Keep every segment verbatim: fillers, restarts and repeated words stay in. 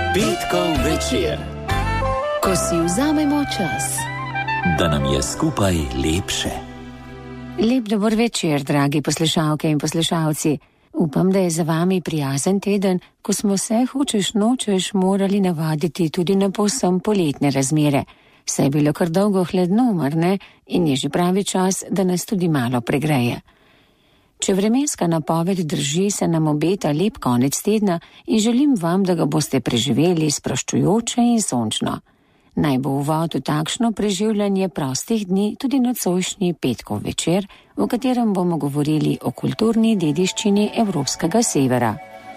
Petkov večer, ko si vzamemo čas, da nam je skupaj lepše. Lep dober večer, dragi poslušalke in poslušalci. Upam, da je za vami prijazen teden, ko smo se hočeš nočeš morali navaditi tudi na povsem poletne razmere. Saj je bilo kar dolgo hladno, mar ne, in je že pravi čas, da nas tudi malo pregreje. Če vremenska napoved drži, se nam obeta lep konec tedna in želim vam, da ga boste preživeli sproščujoče in sončno. Naj bo uvod v takšno preživljanje prostih dni tudi nocojšnji petkov večer, v katerem bomo govorili o kulturni dediščini Evropskega severa.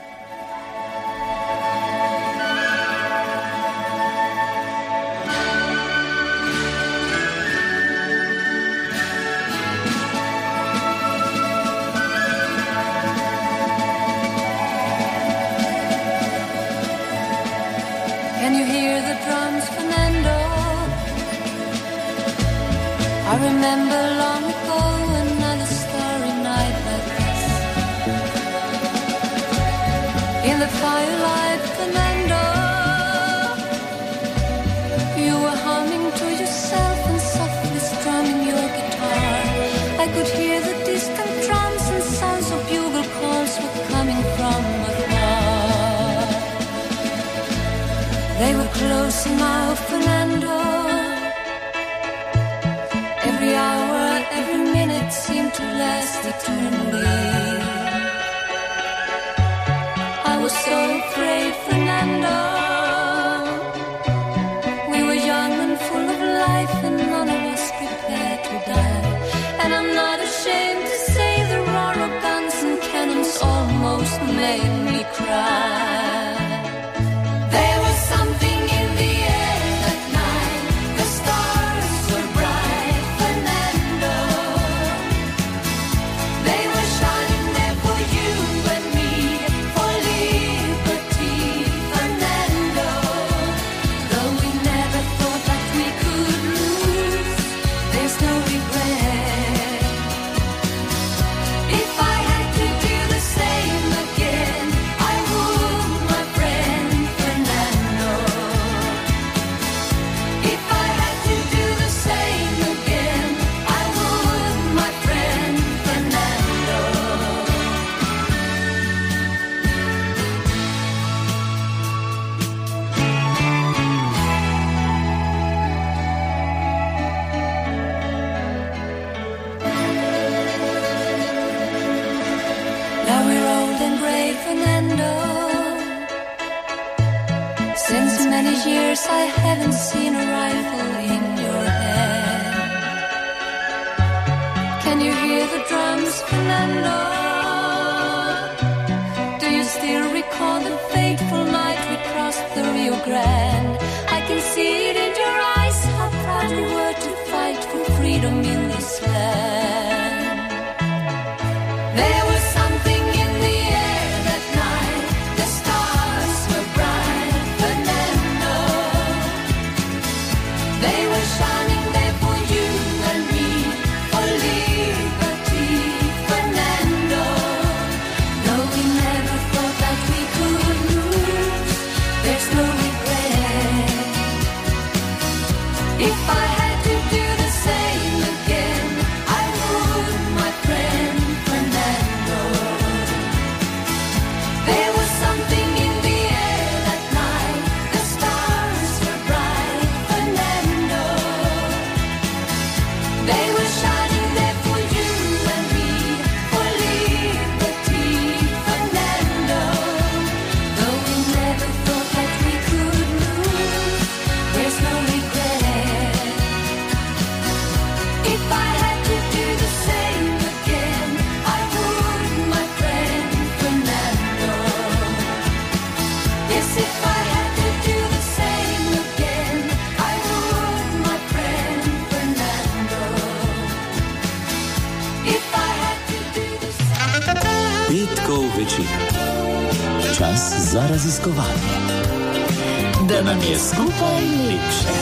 I remember long ago another starry night like this. In the firelight, Fernando, you were humming to yourself and softly strumming your guitar. I could hear the distant drums and sounds of bugle calls were coming from afar. They were close now, Fernando. Every hour, every minute seemed to last eternally. I was so afraid, Fernando. We were young and full of life and none of us prepared to die. And I'm not ashamed to say the roar of guns and cannons almost made me cry. There was something in the air that night. The stars were bright. Years I haven't seen a rifle in your hand. Can you hear the drums, Fernando? Do you still recall the fateful night we crossed the Rio Grande? I can see it in your eyes, how proud you were to fight for freedom in this land. There was something in the air that night. The stars were bright, Fernando. They were shining there for you and me, for liberty, Fernando. Though we never thought that we could lose, there's no regret. If I had to do the same again, I would, my friend Fernando. There was something in the air that night. The stars were bright, Fernando. They were shining there for you and me, for liberty, Fernando. Though we never thought that we could lose, there's no regret. If I had to do the same again, I would, my friend Fernando. Yes, if I had to do the same again, I would, my friend Fernando. If I had to do the same. Petkov večer, čas za raziskovanje, da nam je skupaj lepše.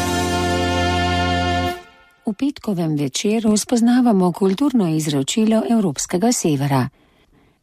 V petkovem večeru spoznavamo kulturno izročilo Evropskega severa.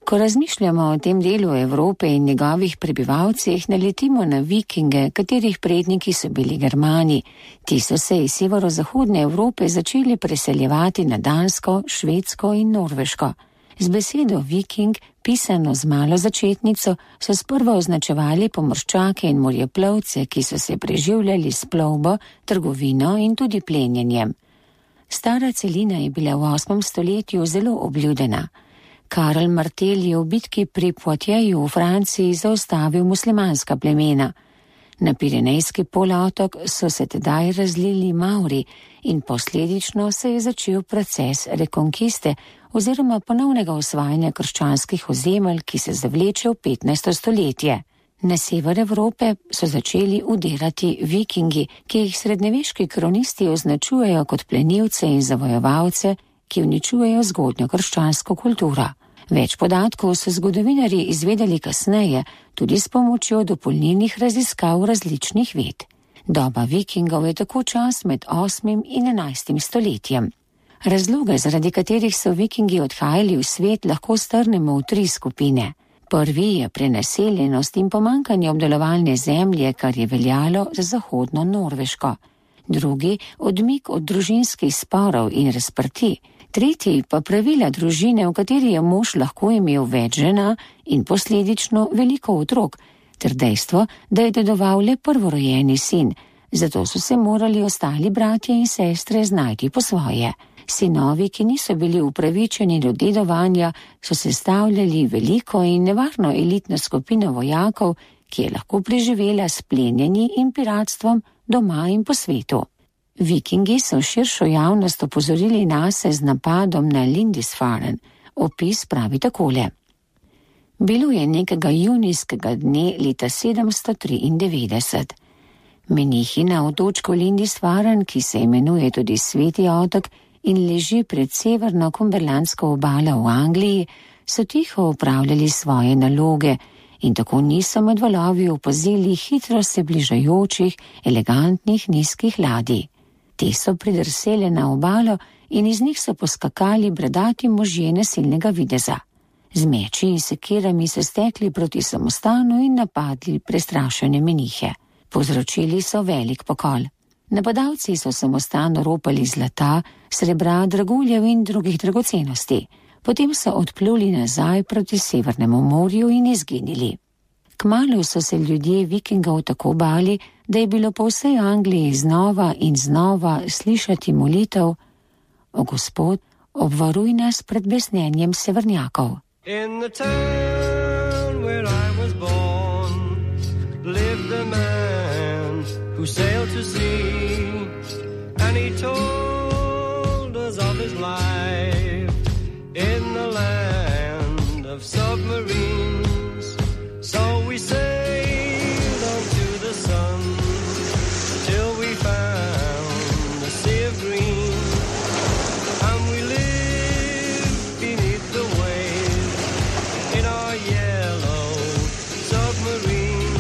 Ko razmišljamo o tem delu Evrope in njegovih prebivalcih, naletimo na vikinge, katerih predniki so bili Germani. Ti so se iz severozahodne Evrope začeli preseljevati na Dansko, Švedsko in Norveško. Z besedo viking, pisano z malo začetnico, so sprva označevali pomorščake in morjeplovce, ki so se preživljali s plovbo, trgovino in tudi plenjenjem. Stara celina je bila v osmem stoletju zelo obljudena. Karl Martel je v bitki pri Poitiesu v Franciji zaustavil muslimanska plemena. Na Pirenejski polotok so se tedaj razlili Mauri in posledično se je začel proces rekonkiste oziroma ponovnega osvajanja krščanskih ozemelj, ki se zavleče v petnajsto stoletje. Na sever Evrope so začeli udirati vikingi, ki jih srednjeveški kronisti označujejo kot plenilce in zavojevalce, ki uničujejo zgodnjo krščansko kulturo. Več podatkov so zgodovinarji izvedeli kasneje, tudi s pomočjo dopolnilnih raziskav različnih ved. Doba vikingov je tako čas med osmim in enajstim stoletjem. Razloge, zaradi katerih so vikingi odhajali v svet, lahko strnemo v tri skupine. Prvi je prenaseljenost in pomanjkanje obdelovalne zemlje, kar je veljalo za zahodno Norveško. Drugi, odmik od družinskih sporov in razprti. Tretji pa pravila družine, v kateri je mož lahko imel več žena in posledično veliko otrok, ter dejstvo, da je dedoval le prvorojeni sin, zato so se morali ostali bratje in sestre znajti po svoje. Sinovi, ki niso bili upravičeni do dedovanja, so sestavljali veliko in nevarno elitno skupino vojakov, ki je lahko preživela s plenjenji in piratstvom doma in po svetu. Vikingi so širšo javnost opozorili nase z napadom na Lindisfaren. Opis pravi takole. Bilo je nekega junijskega dne leta sedemsto triindevetdeset. Menihi na otočku Lindisfaren, ki se imenuje tudi Sveti otok in leži pred severno Cumberlandsko obalo v Angliji, so tiho upravljali svoje naloge in tako niso med valovi opazili hitro se bližajočih, elegantnih nizkih ladij. Te so pridrsele na obalo in iz njih so poskakali bradati možje nasilnega videza. Z meči in sekirami so stekli proti samostanu in napadli prestrašene menihe. Povzročili so velik pokol. Napadalci so samostan ropali zlata, srebra, draguljev in drugih dragocenosti. Potem so odpluli nazaj proti Severnemu morju in izginili. Kmalu so se ljudje vikingov tako bali, da je bilo po vsej Angliji znova in znova slišati molitev: O Gospod, obvaruj nas pred besnenjem severnjakov. In the town where I was born lived a man who sailed to sea, and he told us of his life in the land of submarines. So we sailed on to the sun till we found the sea of green, and we lived beneath the waves in our yellow submarine.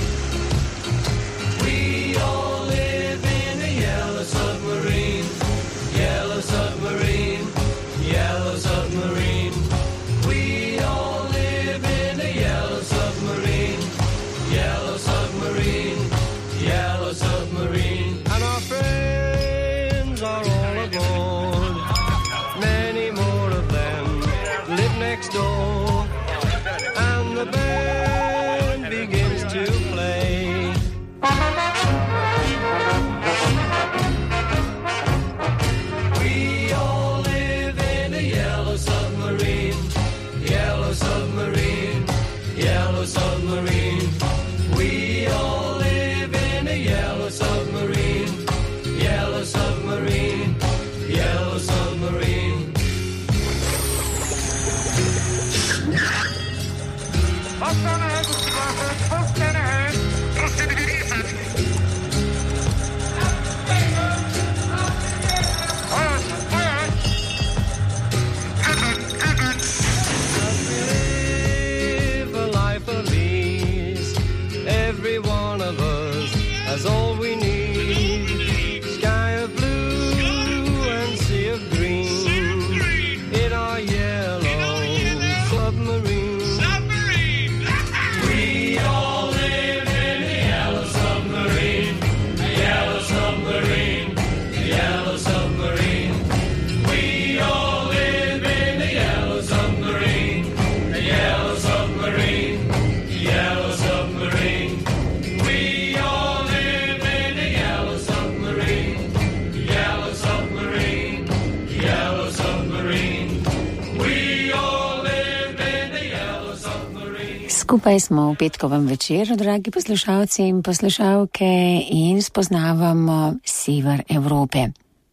We all live in a yellow submarine, yellow submarine, yellow submarine. We all live in a yellow submarine, yellow submarine, yellow submarine. And our friends are all aboard. Many more of them live next door. And the band begins to play. We all live in a yellow submarine, yellow submarine, yellow submarine. We all live in a yellow submarine, yellow submarine, yellow submarine. Live a life of ease. Every one of us has all we need. Sky of blue and sea of green in our yellow submarine. Skupaj smo v petkovem večeru, dragi poslušalci in poslušalke, in spoznavamo sever Evrope.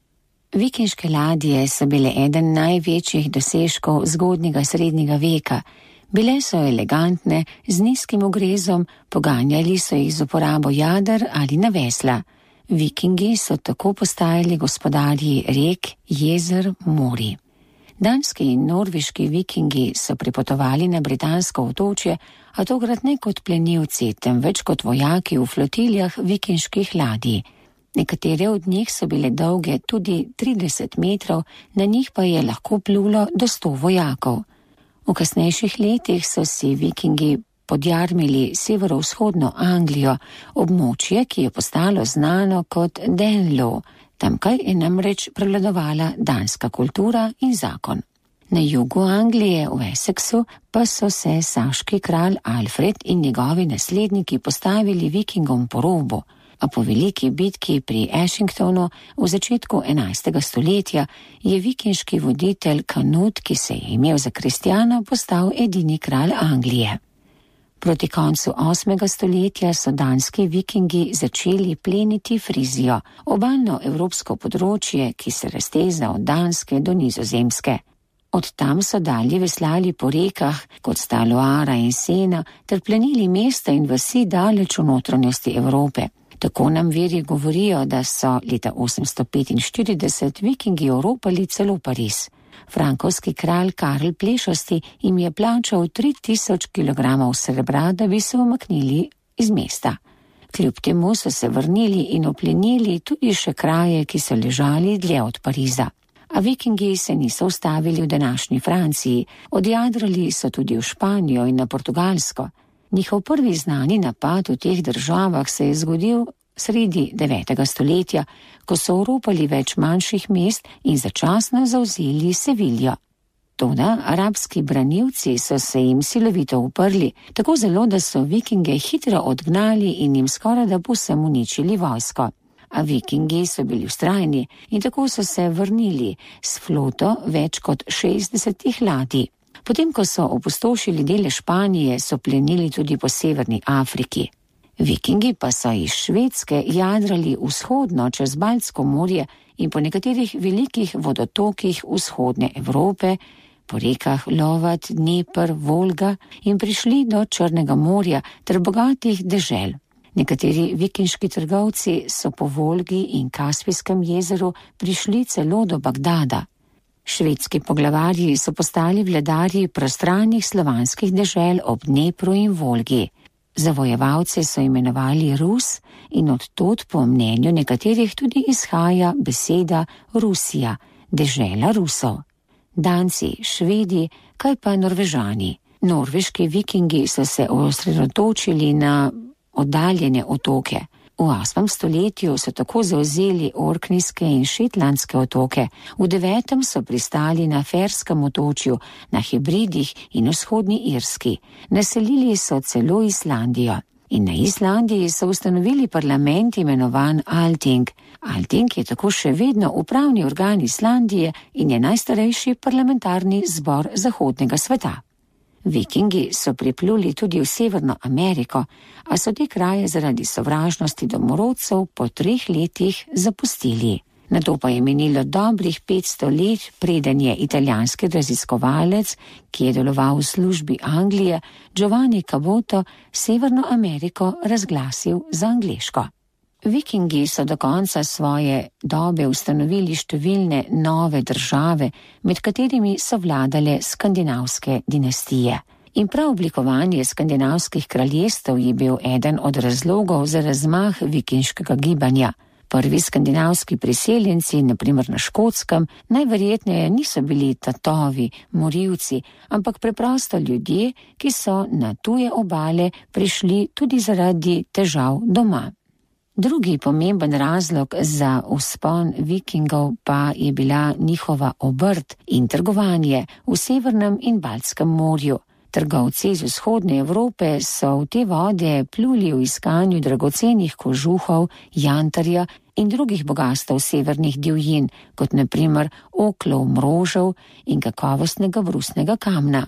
Vikinške ladje so bile eden največjih dosežkov zgodnjega srednjega veka. Bile so elegantne, z nizkim ogrezom, poganjali so jih z uporabo jader ali na vesla. Vikingi so tako postajali gospodarji rek, jezer, morij. Danski in norveški vikingi so pripotovali na britansko otočje, a tokrat ne kot plenilci, temveč kot vojaki v flotiljah vikinških ladij. Nekatere od njih so bile dolge tudi trideset metrov, na njih pa je lahko plulo do sto vojakov. V kasnejših letih so si vikingi podjarmili severovzhodno Anglijo, območje, ki je postalo znano kot Danelaw. Tamkaj je namreč prevladovala danska kultura in zakon. Na jugu Anglije, v Essexu, pa so se saški kralj Alfred in njegovi nasledniki postavili vikingom po robu, a po veliki bitki pri Ashingtonu v začetku enajstega stoletja je vikinški voditelj Canute, ki se je imel za kristjana, postal edini kralj Anglije. Proti koncu osmega stoletja so danski vikingi začeli pleniti Frizijo, obalno evropsko področje, ki se razteza od Danske do Nizozemske. Od tam so dalje veslali po rekah, kot sta Loara in Sena, ter plenili mesta in vasi daleč v notranjosti Evrope. Tako nam viri govorijo, da so leta osemsto petinštirideset vikingi oropali celo Pariz. Frankovski kralj Karl Plešasti jim je plačal tri tisoč kilogramov srebra, da bi se umaknili iz mesta. Kljub temu so se vrnili in oplenili tudi še kraje, ki so ležali dlje od Pariza. A vikingi se niso ustavili v današnji Franciji, odjadrali so tudi v Španijo in na Portugalsko. Njihov prvi znani napad v teh državah se je zgodil sredi devetega stoletja, ko so oropali več manjših mest in začasno zavzeli Seviljo. Toda arabski branilci so se jim silovito uprli, tako zelo, da so vikinge hitro odgnali in jim skorajda povsem uničili vojsko. A vikingi so bili vztrajni in tako so se vrnili s floto več kot šestdesetih ladij. Potem, ko so opustošili dele Španije, so plenili tudi po severni Afriki. Vikingi pa so iz Švedske jadrali vzhodno čez Baltsko morje in po nekaterih velikih vodotokih vzhodne Evrope, po rekah Lovat, Dnepr, Volga, in prišli do Črnega morja ter bogatih dežel. Nekateri vikinški trgovci so po Volgi in Kaspijskem jezeru prišli celo do Bagdada. Švedski poglavarji so postali vladarji prostranih slovanskih dežel ob Dnepru in Volgi. Zavojevalce so imenovali Rus in od tod po mnenju nekaterih tudi izhaja beseda Rusija, dežela Rusov. Danci, Švedi, kaj pa Norvežani. Norveški vikingi so se osredotočili na oddaljene otoke. V osmem stoletju so tako zavzeli Orknijske in Šetlandske otoke, v devetem so pristali na Ferskem otočju, na Hebridih in vzhodni Irski. Naselili so celo Islandijo. In na Islandiji so ustanovili parlament imenovan Alting. Alting je tako še vedno upravni organ Islandije in je najstarejši parlamentarni zbor zahodnega sveta. Vikingi so pripluli tudi v Severno Ameriko, a so te kraje zaradi sovražnosti domorodcev po treh letih zapustili. Nato pa je minilo dobrih petsto let, preden je italijanski raziskovalec, ki je deloval v službi Anglije, Giovanni Caboto, Severno Ameriko razglasil za angleško. Vikingi so do konca svoje dobe ustanovili številne nove države, med katerimi so vladale skandinavske dinastije. In prav oblikovanje skandinavskih kraljestev je bil eden od razlogov za razmah vikinškega gibanja. Prvi skandinavski priseljenci, na primer na Škotskem, najverjetneje niso bili tatovi, morilci, ampak preprosto ljudje, ki so na tuje obale prišli tudi zaradi težav doma. Drugi pomemben razlog za vzpon vikingov pa je bila njihova obrt in trgovanje v Severnem in Baltskem morju. Trgovci iz vzhodne Evrope so v te vode pluli v iskanju dragocenih kožuhov, jantarja in drugih bogastev severnih divjin, kot na primer oklov, mrožev in kakovostnega brusnega kamna.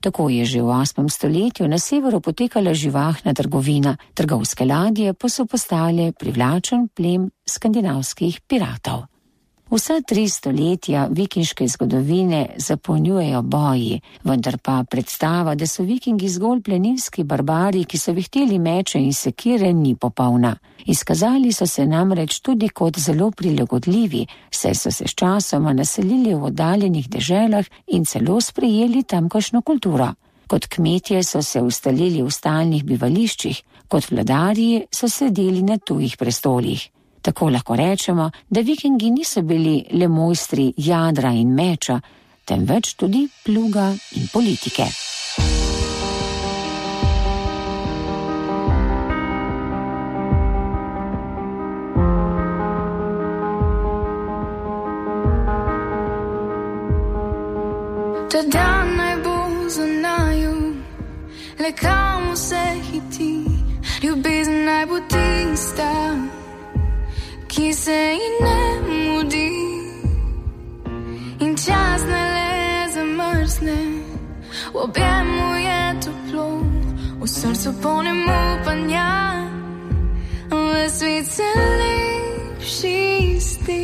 Tako je že v osmem stoletju na severu potekala živahna trgovina, trgovske ladje pa so postale privlačen plem skandinavskih piratov. Vsa tri stoletja vikinške zgodovine zapolnjujejo boji, vendar pa predstava, da so vikingi zgolj plenilski barbari, ki so vihteli meče in sekire, ni popolna. Izkazali so se namreč tudi kot zelo prilagodljivi, saj so se s časoma naselili v oddaljenih deželah in celo sprejeli tamkajšnjo kulturo. Kot kmetje so se ustalili v stalnih bivališčih, kot vladarji so sedeli na tujih prestolih. Tako lahko rečemo, da vikingi niso bili le mojstri jadra in meča, temveč tudi pluga in politike. Ta dan naj bo za naju, le kam se hiti, ljubezen naj bo tista, ki se ji ne mudi, in čas ne le zamrzne, v objemu je toplo, v srcu polnem upanja, v svet se lepši zdi.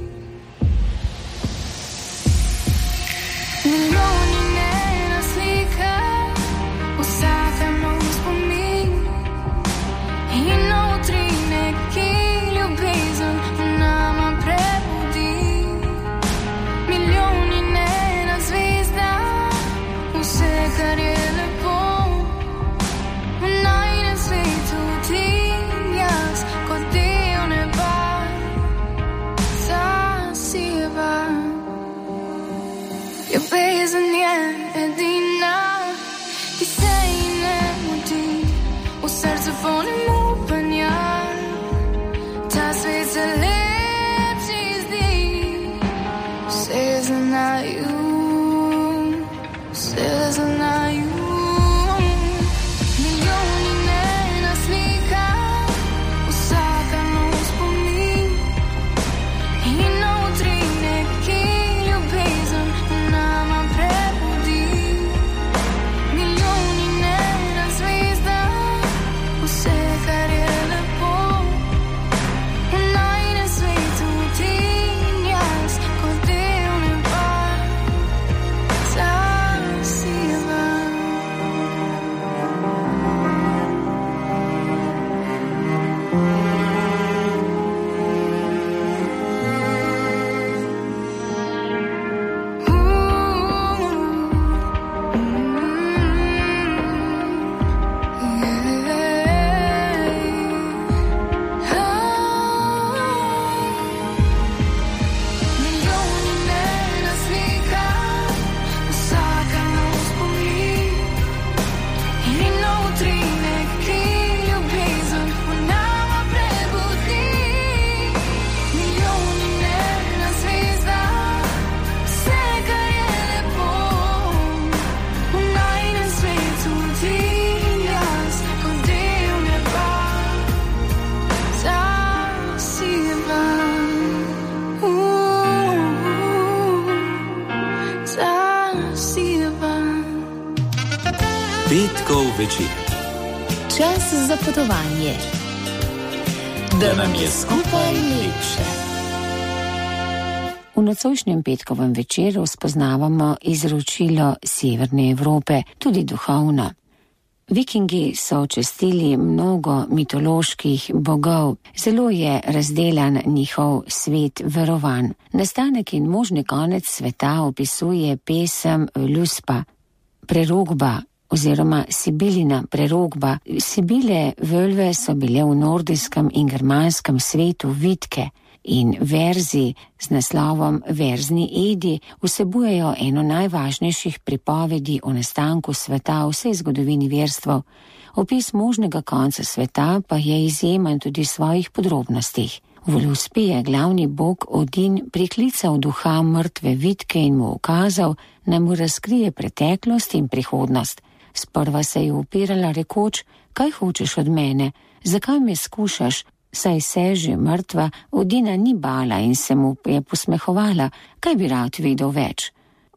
Milijoni njena slika, vsaka nov spomin, in notri neki ljubezen v nama prebudi. Milijoni njena zvezda, vse kar je lepo, v najnem svetu ti jaz, kot del neba, zasiva. Ljubezen je edina, ki se ji ne mudi, v srcu polnem upanja, ta svet se lepši zdi. Vse je za naju, vse je za naju. Milijoni njena slika, vsaka nov spomin, in notri neki ljubezen v nama prebudi. Milijoni njena zvezda, vse kar je lepo, v najnem svetu ti in jaz, kot del neba, zasiva. Milijoni njena slika, vsaka nov spomin, in notri neki ljubezen v nama prebudi. Milijoni njena zvezda, vse kar je lepo, v najnem svetu ti in jaz, kot del neba, zasiva. Zasiva. Petkov večer, Čas za potovanje. da nam je skupaj lepše. V nocojšnjem petkovem večeru spoznavamo izročilo Severne Evrope, tudi duhovno. Vikingi so častili mnogo mitoloških bogov, zelo je razdelan njihov svet verovanj. Nastanek in možni konec sveta opisuje pesem Luspa, prerogba oziroma Sibilina prerogba. Sibile völve so bile v nordijskem in germanskem svetu vitke, in verzi z naslovom Verzni Edi vsebujejo eno najvažnejših pripovedi o nastanku sveta v vsej zgodovini verstev. Opis možnega konca sveta pa je izjemen tudi v svojih podrobnostih. V Luspi je glavni bog Odin priklical duha mrtve vitke in mu ukazal, naj mu razkrije preteklost in prihodnost. Sprva se je upirala rekoč: kaj hočeš od mene, zakaj me skušaš? Saj se že mrtva Odina ni bala in se mu je posmehovala, kaj bi rad videl več.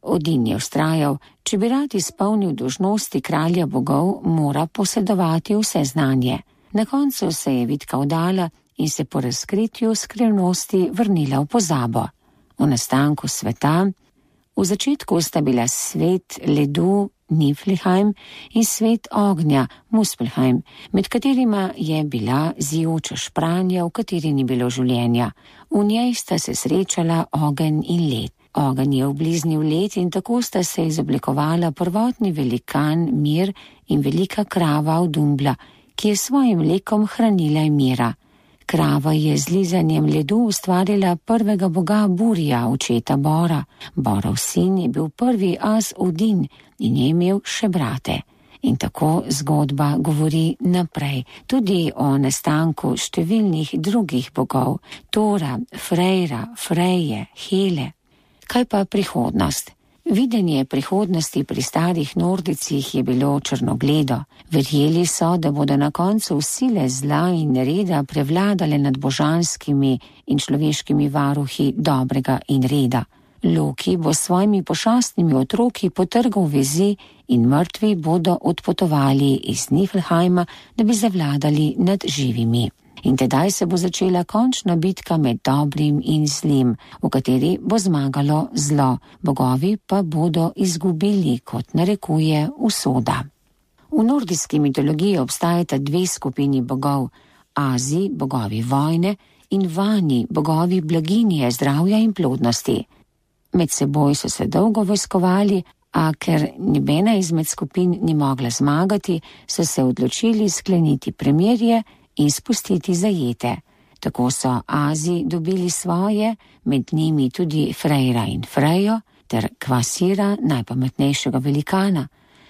Odin je vztrajal, če bi rad izpolnil dolžnosti kralja bogov, mora posedovati vse znanje. Na koncu se je Vitka vdala in se po razkritju skrivnosti vrnila v pozabo. V nastanku sveta, v začetku sta bila svet ledu Niflheim in svet ognja Muspelheim, med katerima je bila zijoča špranja, v kateri ni bilo življenja. V njej sta se srečala ogenj in led. Ogenj je obliznil led in tako sta se izoblikovala prvotni velikan Mir in velika krava Audumbla, ki je svojim mlekom hranila Mira. Krava je z lizanjem ledu ustvarila prvega boga Burja, očeta Bora. Borov sin je bil prvi as Odin in je imel še brate. In tako zgodba govori naprej, tudi o nastanku številnih drugih bogov, Tora, Freyra, Freje, Hele. Kaj pa prihodnost? Videnje prihodnosti pri starih Nordicih je bilo črnogledo. Verjeli so, da bodo na koncu sile zla in reda prevladale nad božanskimi in človeškimi varuhi dobrega in reda. Loki bo s svojimi pošastnimi otroki potrgal vezi in mrtvi bodo odpotovali iz Niflheima, da bi zavladali nad živimi. In tedaj se bo začela končna bitka med dobrim in zlim, v kateri bo zmagalo zlo, bogovi pa bodo izgubili, kot narekuje usoda. V nordijski mitologiji obstajata dve skupini bogov, Azi, bogovi vojne, in Vani, bogovi blaginje, zdravja in plodnosti. Med seboj so se dolgo vojskovali, a ker nobena izmed skupin ni mogla zmagati, so se odločili skleniti premirje in spustiti zajete. Tako so Azi dobili svoje, med njimi tudi Freyra in Frejo, ter Kvasira, najpametnejšega velikana.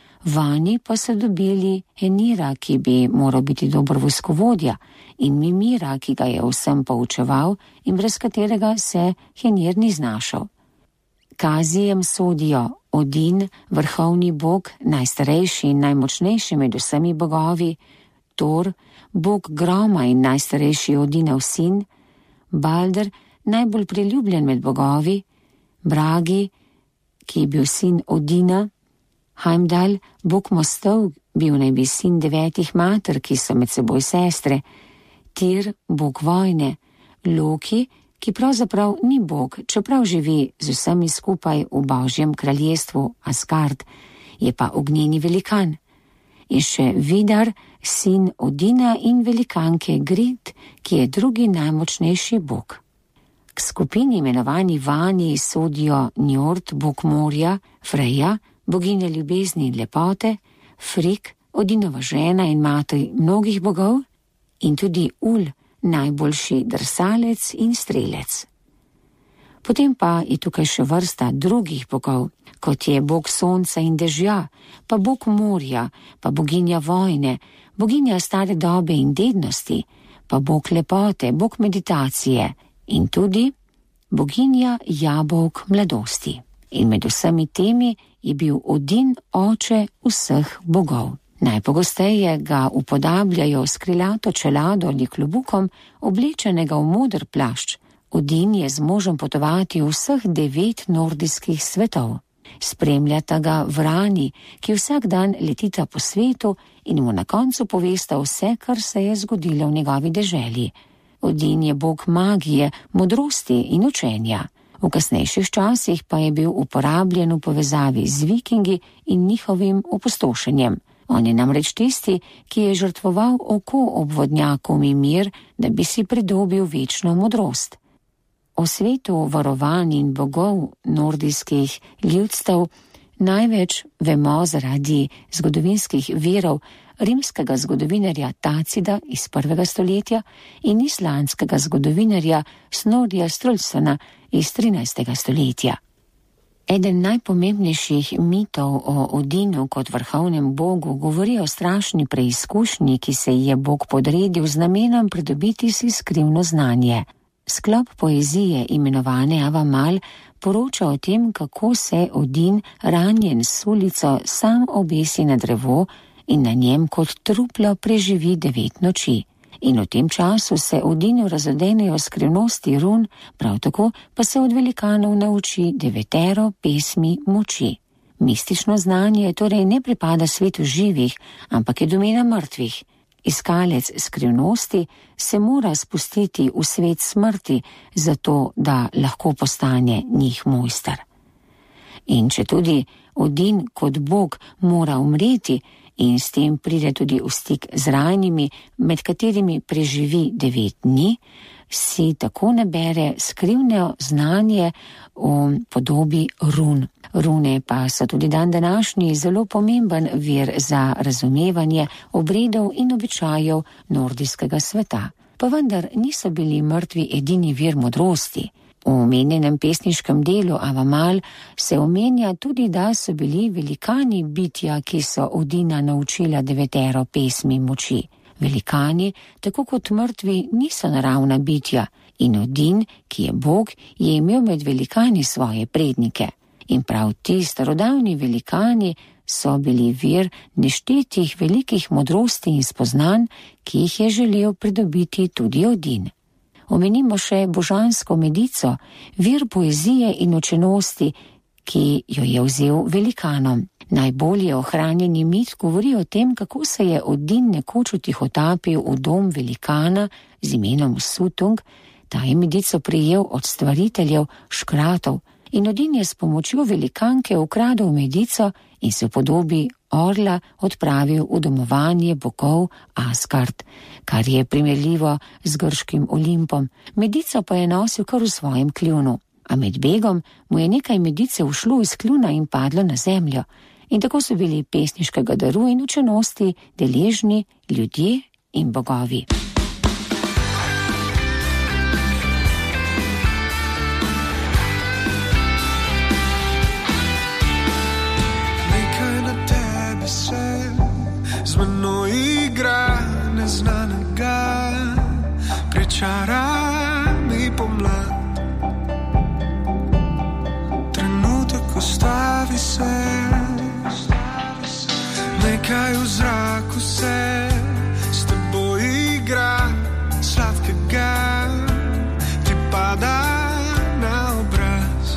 Vani pa so dobili Enira, ki bi moral biti dober vojskovodja, in Mimira, ki ga je vsem poučeval in brez katerega se Enir ni znašel. Kazijem sodijo Odin, vrhovni bog, najstarejši in najmočnejši med vsemi bogovi, Thor, bog groma in najstarejši Odinov sin, Balder, najbolj priljubljen med bogovi, Bragi, ki je bil sin Odina, Heimdall, bog mostov, bil naj bi sin devetih mater, ki so med seboj sestre, Tyr, bog vojne, Loki, ki pravzaprav ni bog, čeprav živi z vsemi skupaj v božjem kraljestvu Asgard, je pa ognjeni velikan. In še Vidar, sin Odina in velikanke Grid, ki je drugi najmočnejši bog. K skupini imenovani Vani sodijo Njord, bog morja, Freja, boginja ljubezni in lepote, Frigg, Odinova žena in mati mnogih bogov, in tudi Ul, najboljši drsalec in strelec. Potem pa je tukaj še vrsta drugih bogov, kot je bog sonca in dežja, pa bog morja, pa boginja vojne, boginja stare dobe in dednosti, pa bog lepote, bog meditacije in tudi boginja jabolk mladosti. In med vsemi temi je bil Odin oče vseh bogov. Najpogosteje ga upodabljajo s krilato čelado ali klobukom, oblečenega v moder plašč. Odin je zmožen potovati v vseh devet nordijskih svetov. Spremljata ga vrani, ki vsak dan letita po svetu in mu na koncu povesta vse, kar se je zgodilo v njegovi deželi. Odin je bog magije, modrosti in učenja. V kasnejših časih pa je bil uporabljen v povezavi z vikingi in njihovim opustošenjem. On je namreč tisti, ki je žrtvoval oko obvodnjaku Mimir, da bi si pridobil večno modrost. O svetu varovanj in bogov nordijskih ljudstev največ vemo zaradi zgodovinskih virov rimskega zgodovinarja Tacida iz prvega stoletja in islandskega zgodovinarja Snorrija Sturlusona iz trinajstega stoletja. Eden najpomembnejših mitov o Odinu kot vrhovnem bogu govori o strašni preizkušnji, ki se ji je bog podredil z namenom pridobiti si skrivno znanje. Sklop poezije imenovane Avamal poroča o tem, kako se Odin ranjen s sulico sam obesi na drevo in na njem kot truplo preživi devet noči. In v tem času se Odinu razodenejo skrivnosti run, prav tako pa se od velikanov nauči devetero pesmi moči. Mistično znanje torej ne pripada svetu živih, ampak je domena mrtvih. Iskalec skrivnosti se mora spustiti v svet smrti, zato da lahko postane njih mojster. In če tudi Odin kot bog mora umreti in s tem pride tudi v stik z rajnimi, med katerimi preživi devet dni, si tako nabere skrivno znanje o podobi run. Rune pa so tudi dan današnji zelo pomemben vir za razumevanje obredov in običajev nordijskega sveta. Pa vendar niso bili mrtvi edini vir modrosti. V omenjenem pesniškem delu Avamal se omenja tudi, da so bili velikani bitja, ki so Odina naučila devetero pesmi moči. Velikani, tako kot mrtvi, niso naravna bitja in Odin, ki je bog, je imel med velikani svoje prednike. In prav ti starodavni velikani so bili vir neštetih velikih modrosti in spoznanj, ki jih je želel pridobiti tudi Odin. Omenimo še božansko medico, vir poezije in učenosti, ki jo je vzel velikanom. Najbolje ohranjeni mit govori o tem, kako se je Odin nekoč utihotapil v dom velikana z imenom Sutung. Ta je medico prijel od stvariteljev škratov in Odin je s pomočjo velikanke ukradel medico in se v podobi orla odpravil v domovanje bogov Asgard, kar je primerljivo z grškim Olimpom. Medico pa je nosil kar v svojem kljunu, a med begom mu je nekaj medice ušlo iz kljuna in padlo na zemljo. In tako so bili pesniškega daru in učenosti deležni ljudje in bogovi. Z menoj igra neznanega, pričara mi pomlad. Trenutek ustavi se, nekaj v zraku se s teboj igra sladkega, ti pada na obraz.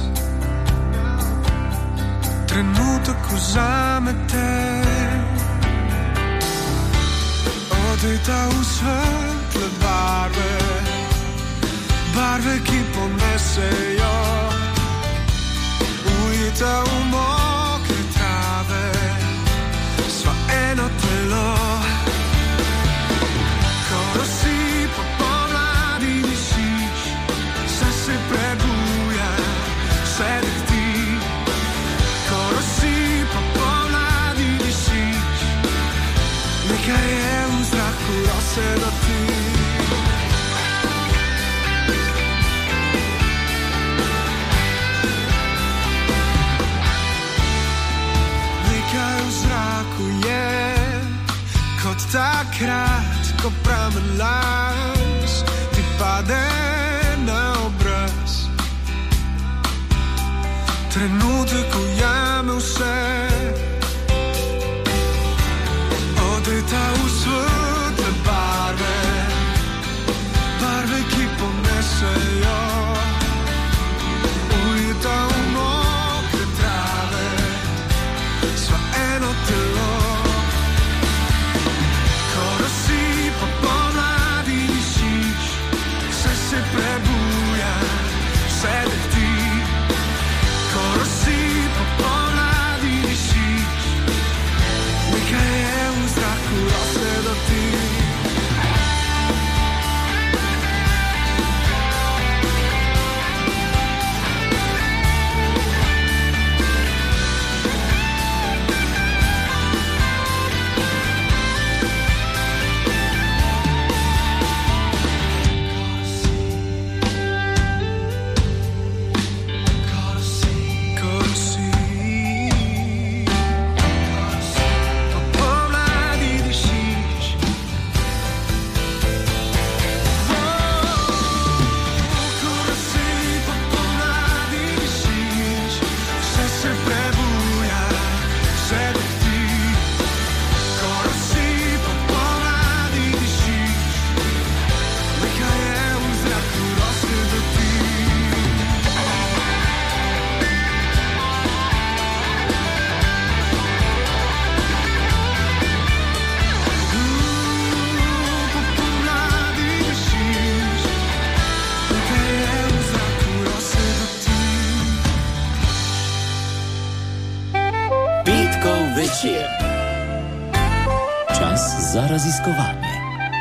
Trenutek vzame te, odeta v svetle barve, barve, ki ponesejo, ujeta v mokre trave, sva eno telo. Ko rosi po pomladi dišiš, vse se prebuja, vse dehti. Ko rosi po pomladi dišiš, nekaj je v zraku, rose do ti. Nekaj v zraku je, kot takrat, ko pramen las ti pade na obraz. Trenutek ujame vse, odeta v svetle barve, barve, ki ponesejo, ujeta v mokre trave, sva eno telo. Ko rosi po pomladi dišiš, vse se prebuja, vse dehti. Ko rosi po pomladi dišiš, nekaj je v zraku, rose do ti. za raziskovanje.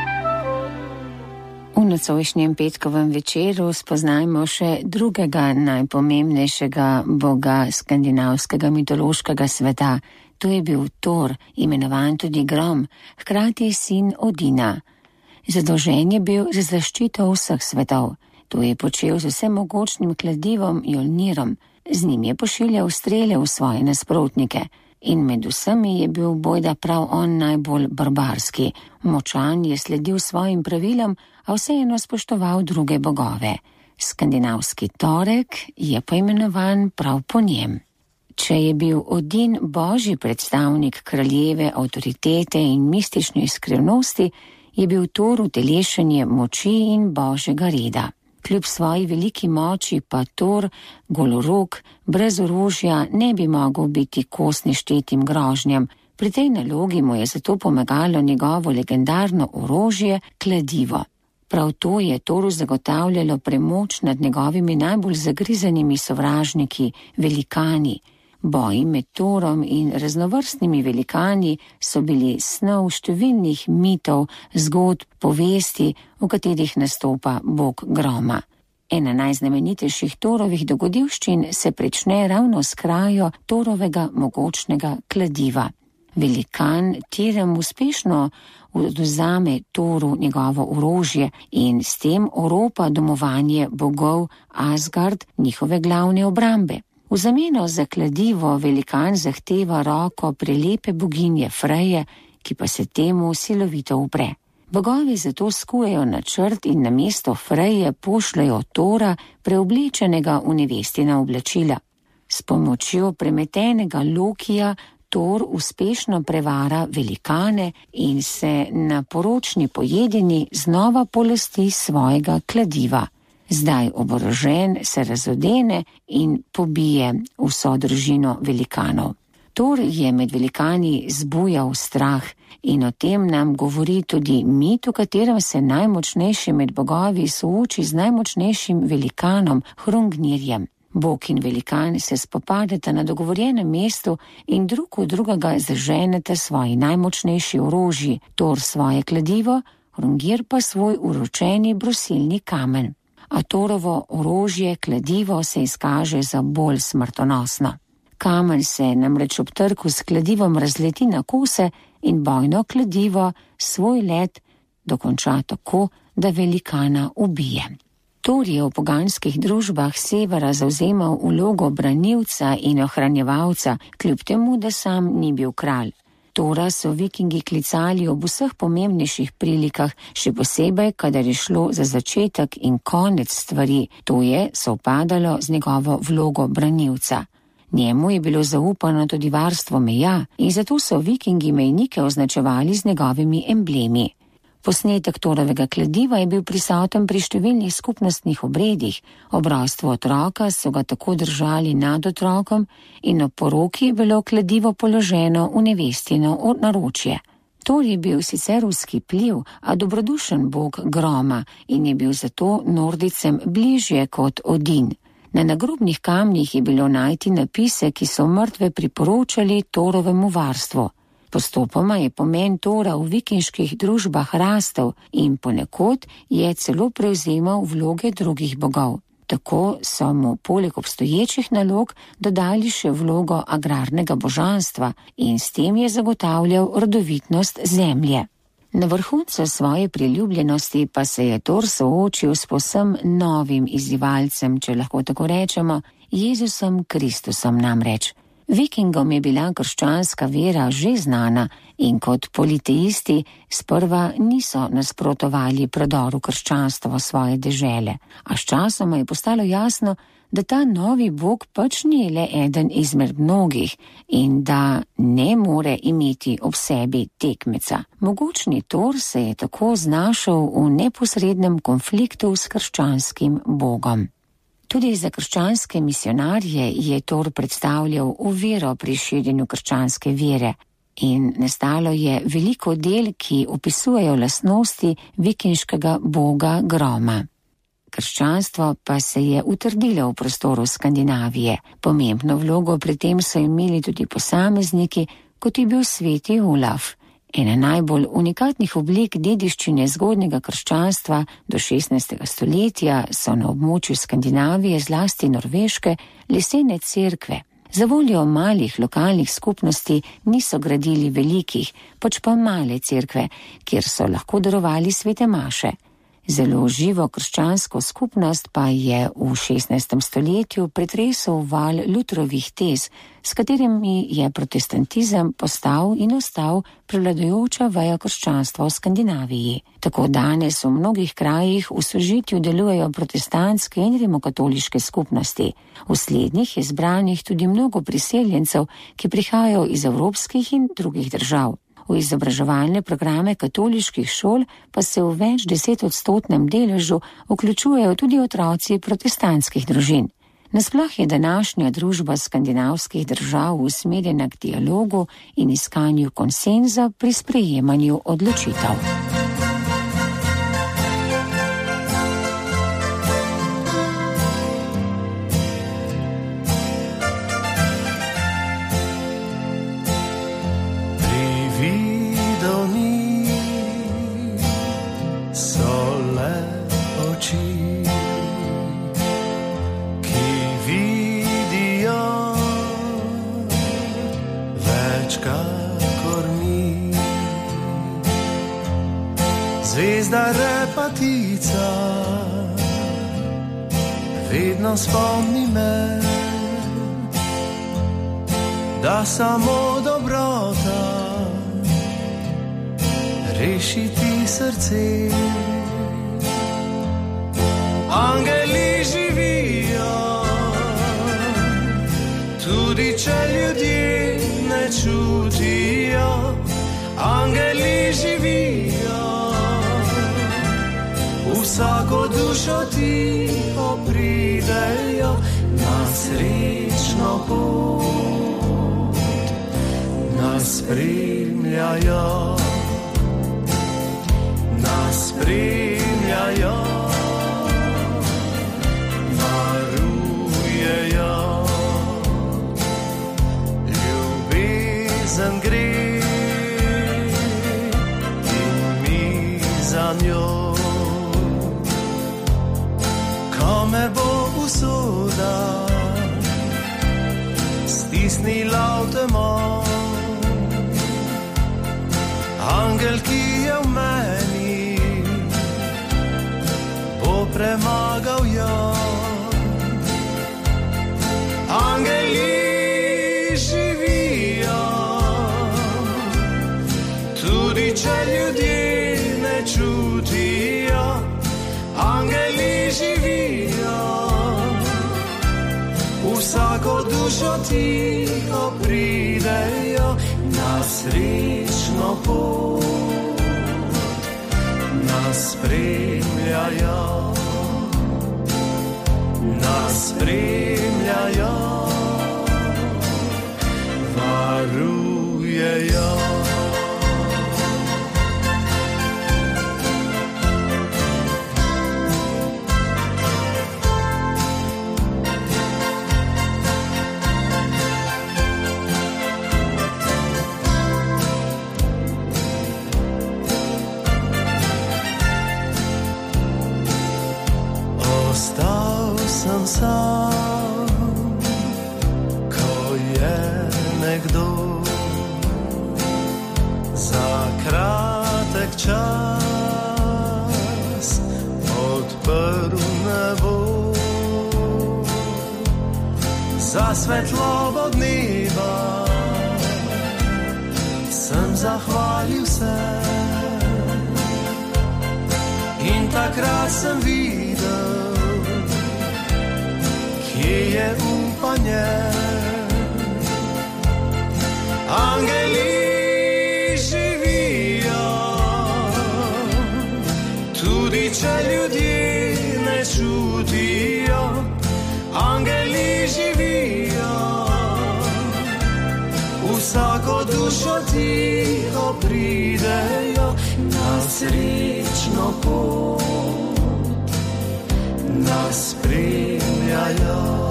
V nocojšnjem petkovem večeru spoznajmo še drugega najpomembnejšega boga skandinavskega mitološkega sveta. To je bil Thor, imenovan tudi Grom, hkrati sin Odina. Zadolžen je bil za zaščito vseh svetov. To je počel z vsemogočnim kladivom Mjolnirom. Z njim je pošiljal strele v svoje nasprotnike. In med vsemi je bil bojda prav on najbolj barbarski. Močan je sledil svojim pravilom, a vseeno spoštoval druge bogove. Skandinavski torek je poimenovan prav po njem. Če je bil Odin božji predstavnik kraljeve avtoritete in mistične skrivnosti, je bil Thor utelešenje moči in božjega reda. Kljub svoji veliki moči pa Thor, golorok, brez orožja ne bi mogel biti kos neštetim grožnjam. Pri tej nalogi mu je zato pomagalo njegovo legendarno orožje, kladivo. Prav to je Thoru zagotavljalo premoč nad njegovimi najbolj zagrizanimi sovražniki, velikani. Boji med Thorom in raznovrstnimi velikani so bili snov številnih mitov, zgodb, povesti, v katerih nastopa bog Groma. Ena najznamenitejših Thorovih dogodivščin se prične ravno s krajo Thorovega mogočnega kladiva. Velikan Tirem uspešno odvzame Thoru njegovo orožje in s tem oropa domovanje bogov Asgard, njihove glavne obrambe. V zameno za kladivo velikan zahteva roko prelepe boginje Freje, ki pa se temu silovito upre. Bogovi zato skujejo načrt in namesto Freje pošljajo Thora, preoblečenega v nevestina oblačila. S pomočjo premetenega Lokija Thor uspešno prevara velikane in se na poročni pojedini znova polasti svojega kladiva. Zdaj oborožen se razodene in pobije vso družino velikanov. Thor je med velikani zbujal strah in o tem nam govori tudi mit, v katerem se najmočnejši med bogovi sooči z najmočnejšim velikanom Hrungnirjem. Bog in velikan se spopadeta na dogovorjenem mestu in drug v drugega zaženeta svoji najmočnejši orožji, Thor svoje kladivo, Hrungnir pa svoj uročeni brusilni kamen. A Thorovo orožje, kladivo, se izkaže za bolj smrtonosno. Kamen se namreč ob trku s kladivom razleti na kose in bojno kladivo svoj let dokonča tako, da velikana ubije. Thor je v poganskih družbah severa zavzemal vlogo branilca in ohranjevalca, kljub temu, da sam ni bil kralj. Thora so vikingi klicali ob vseh pomembnejših prilikah, še posebej, kadar je šlo za začetek in konec stvari, to je sovpadalo z njegovo vlogo branilca. Njemu je bilo zaupano tudi varstvo meja in zato so vikingi mejnike označevali z njegovimi emblemi. Posnetek Thorovega kladiva je bil prisoten pri številnih skupnostnih obredih. Ob rojstvu otroka so ga tako držali nad otrokom in ob poroki je bilo kladivo položeno v nevestino naročje. Thor je bil sicer vzkipljiv, a dobrodušen bog Groma in je bil zato Nordicem bližje kot Odin. Na nagrobnih kamnih je bilo najti napise, ki so mrtve priporočali Thorovemu varstvu. Postopoma je pomen Thora v vikinških družbah rastel in ponekod je celo prevzemal vloge drugih bogov. Tako so mu poleg obstoječih nalog dodali še vlogo agrarnega božanstva in s tem je zagotavljal rodovitnost zemlje. Na vrhuncu svoje priljubljenosti pa se je Thor soočil s povsem novim izzivalcem, če lahko tako rečemo, Jezusom Kristusom namreč. Vikingom je bila krščanska vera že znana in kot politeisti sprva niso nasprotovali prodoru krščanstva v svoje dežele, a sčasoma je postalo jasno, da ta novi bog pač ni le eden izmed mnogih in da ne more imeti ob sebi tekmeca. Mogočni Thor se je tako znašel v neposrednem konfliktu s krščanskim bogom. Tudi za krščanske misionarje je Thor predstavljal oviro pri širjenju krščanske vere in nastalo je veliko del, ki opisujejo lastnosti vikinškega boga Groma. Krščanstvo pa se je utrdilo v prostoru Skandinavije. Pomembno vlogo pri tem so imeli tudi posamezniki, kot je bil sveti Olaf. Ena najbolj unikatnih oblik dediščine zgodnjega krščanstva do šestnajstega stoletja so na območju Skandinavije, zlasti Norveške, lesene cerkve. Za voljo malih lokalnih skupnosti niso gradili velikih, pač pa male cerkve, kjer so lahko darovali svete maše. Zelo živo krščansko skupnost pa je v šestnajstem stoletju pretresel val Lutherovih tez, s katerimi je protestantizem postal in ostal prevladujoča veja krščanstva v Skandinaviji. Tako danes v mnogih krajih v sožitju delujejo protestantske in rimokatoliške skupnosti. V slednjih je zbranih tudi mnogo priseljencev, ki prihajajo iz evropskih in drugih držav. V izobraževalne programe katoliških šol pa se v več deset odstotnem deležu vključujejo tudi otroci protestantskih družin. Nasploh je današnja družba skandinavskih držav usmerjena k dialogu in iskanju konsenza pri sprejemanju odločitev. Zvezda repatica vedno spomni me, da samo dobrota reši ti srce. Angeli živijo, tudi če ljudje ne čutijo. Angeli živijo, vsako dušo tiho pridejo na srečno pot, nas spremljajo, nas spremljajo, varujejo. Ljubezen gre in mi za njo. Ko me bo usoda stisnila v temo, angel, ki je v meni, bo premagal jo. Angeli živijo, tudi če ljudje ne čutijo. Angeli živijo, vsako dušo tiho pridejo na srečno pot, nas spremljajo, nas spremljajo, varujejo. Sem sam, ko je nekdo za kratek čas odprl nebo, za svetlobo dneva sem zahvalil se in takrat sem videl, kje je upanje. Angeli živijo, tudi če ljudje ne čutijo. Angeli živijo, vsako dušo tiho pridejo na srečno pot, nas spremljajo,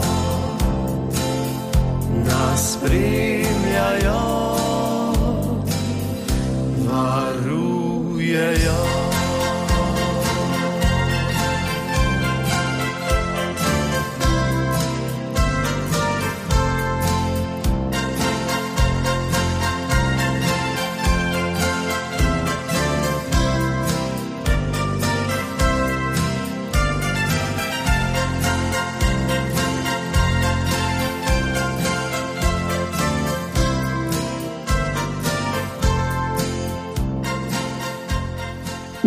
nas spremljajo,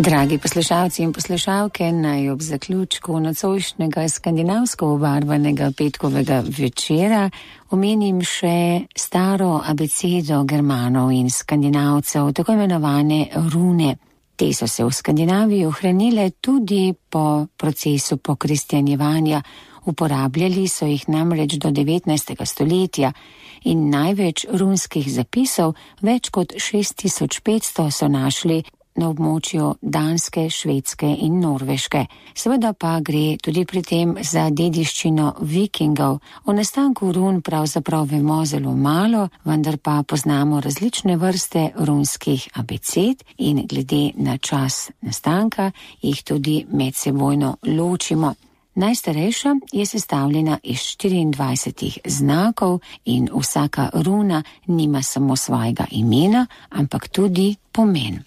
Dragi poslušalci in poslušalke, naj ob zaključku nocojšnjega skandinavsko obarvanega petkovega večera omenim še staro abecedo Germanov in Skandinavcev, tako imenovane rune. Te so se v Skandinaviji ohranile tudi po procesu pokristjanjevanja. Uporabljali so jih namreč do devetnajstega stoletja in največ runskih zapisov, več kot šest tisoč petsto, so našli na območju Danske, Švedske in Norveške. Seveda pa gre tudi pri tem za dediščino vikingov. O nastanku run pravzaprav vemo zelo malo, vendar pa poznamo različne vrste runskih abeced in glede na čas nastanka jih tudi medsebojno ločimo. Najstarejša je sestavljena iz štiriindvajsetih znakov in vsaka runa nima samo svojega imena, ampak tudi pomen.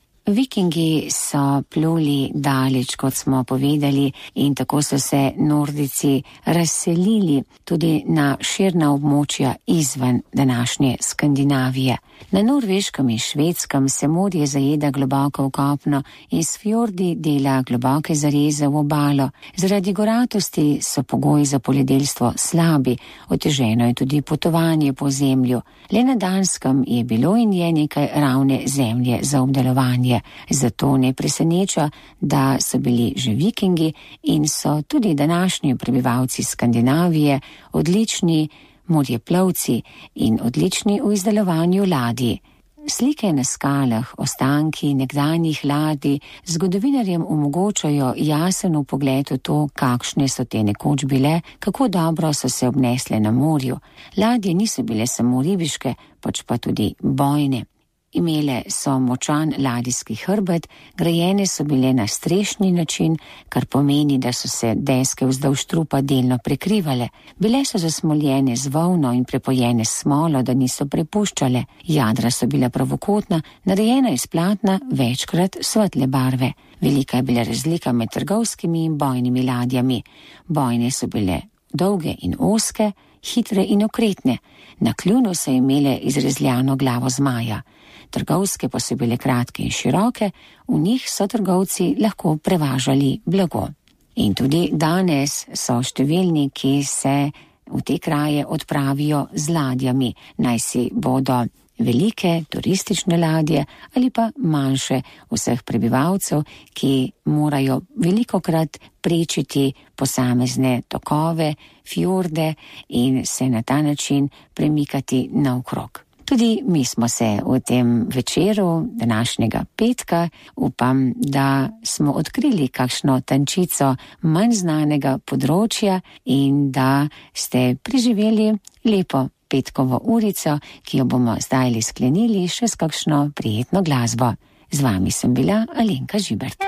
Vikingi so pluli daleč, kot smo povedali, in tako so se Nordijci razselili tudi na širna območja izven današnje Skandinavije. Na Norveškem in Švedskem se morje zajeda globoko v kopno in s fjordi dela globoke zareze v obalo. Zaradi goratosti so pogoji za poljedelstvo slabi, oteženo je tudi potovanje po zemlju. Le na Danskem je bilo in je nekaj ravne zemlje za obdelovanje. Zato ne preseneča, da so bili že vikingi in so tudi današnji prebivalci Skandinavije odlični morjeplavci in odlični v izdelovanju ladij. Slike na skalah, ostanki nekdanjih ladij zgodovinarjem omogočajo jasen vpogled v to, kakšne so te nekoč bile, kako dobro so se obnesle na morju. Ladje niso bile samo ribiške, pač pa tudi bojne. Imele so močan ladijski hrbet, grajene so bile na strešni način, kar pomeni, da so se deske vzdolž trupa delno prekrivale. Bile so zasmoljene z volno in prepojene s smolo, da niso prepuščale. Jadra so bila pravokotna, narejena iz platna, večkrat svetle barve. Velika je bila razlika med trgovskimi in bojnimi ladjami. Bojne so bile dolge in ozke, hitre in okretne. Na kljunu so imele izrezljano glavo zmaja. Trgovske pa so bile kratke in široke, v njih so trgovci lahko prevažali blago. In tudi danes so številni, ki se v te kraje odpravijo z ladjami, naj si bodo velike turistične ladje ali pa manjše vseh prebivalcev, ki morajo velikokrat prečiti posamezne tokove, fjorde in se na ta način premikati naokrog. Tudi mi smo se v tem večeru današnjega petka, upam, da smo odkrili kakšno tančico manj znanega področja in da ste preživeli lepo petkovo urico, ki jo bomo zdaj sklenili še s kakšno prijetno glasbo. Z vami sem bila Alenka Žibert.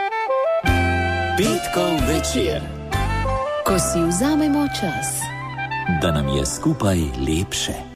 Petkov večer, ko si vzamemo čas, da nam je skupaj lepše.